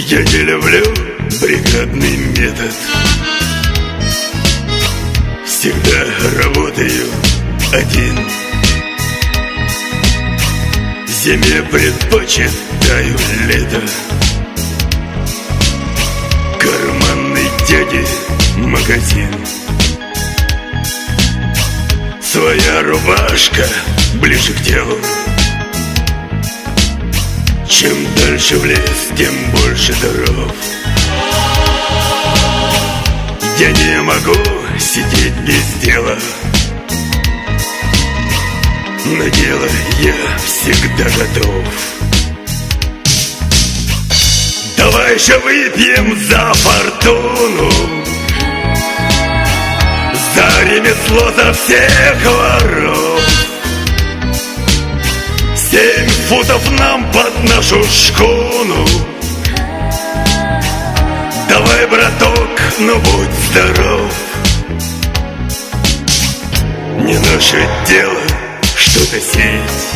Я не люблю бригадный метод. Всегда работаю один. Зиме предпочитаю лето. Карманный дяди магазин. Своя рубашка ближе к телу. Чем дальше в лес, тем больше дров. Я не могу сидеть без дела. На дело я всегда готов. Давай же выпьем за фортуну, за ремесло, за всех воров. 7 футов нам под нашу шхуну. Давай, браток, ну будь здоров. Не наше дело что-то сеять,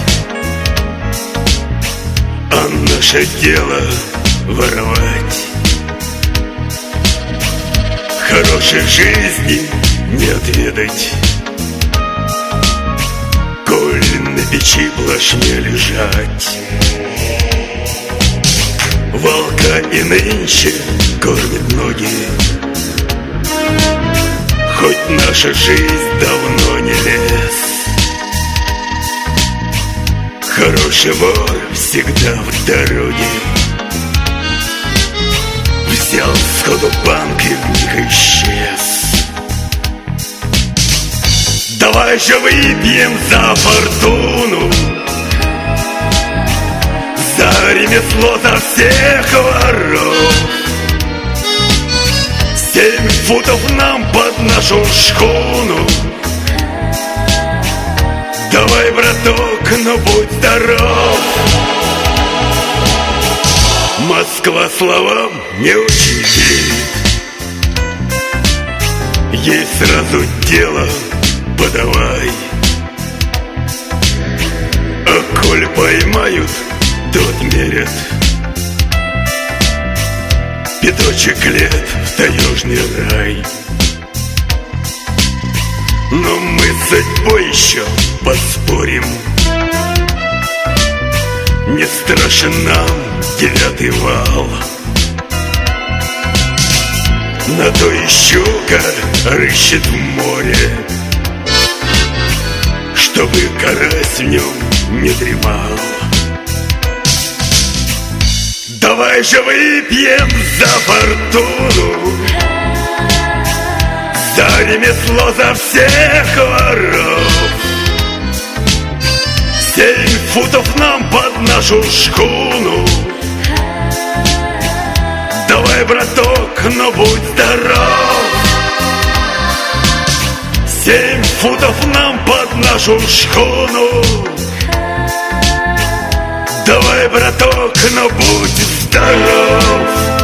а наше дело воровать. Хорошей жизни не отведать, коль на печи плашмя лежать. Волка и нынче кормят ноги, хоть наша жизнь давно не лес. Хороший вор всегда в дороге. Взял сходу банк и вмиг исчез. Давай же выпьем за фортуну, за ремесло, за всех воров. 7 футов нам под нашу шхуну. Давай, браток, ну будь здоров. Москва словам не очень верит. Ей сразу дело подавай. А коль поймают, то отмерят 5 лет в таежный рай. Но мы с судьбой еще поспорим. Не страшен нам 9-й вал. На то и щука рыщет в море, чтобы карась в нем не дремал. Давай же выпьем за фортуну, за ремесло, за всех воров. 7 футов нам под нашу шхуну. Давай, браток, ну будь здоров. 7 футов нам под нашу шхуну. Давай, браток, ну будь здоров.